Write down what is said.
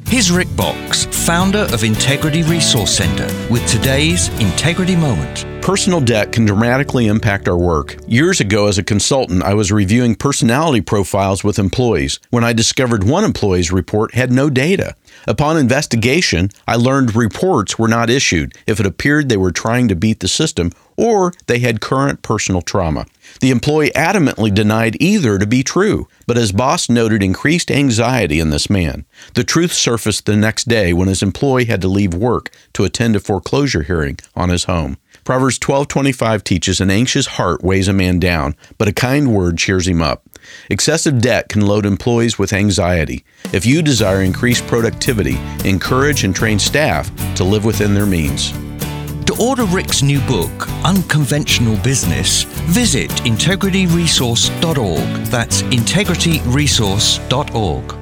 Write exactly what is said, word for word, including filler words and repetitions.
Here's Rick Box, founder of Integrity Resource Center, with today's Integrity Moment. Personal debt can dramatically impact our work. Years ago, as a consultant, I was reviewing personality profiles with employees when I discovered one employee's report had no data. Upon investigation, I learned reports were not issued if it appeared they were trying to beat the system or they had current personal trauma. The employee adamantly denied either to be true, but his boss noted increased anxiety in this man. The truth surfaced the next day when his employee had to leave work to attend a foreclosure hearing on his home. Proverbs twelve twenty-five teaches, an anxious heart weighs a man down, but a kind word cheers him up. Excessive debt can load employees with anxiety. If you desire increased productivity, encourage and train staff to live within their means. To order Rick's new book, Unconventional Business, visit integrity resource dot org. That's integrity resource dot org.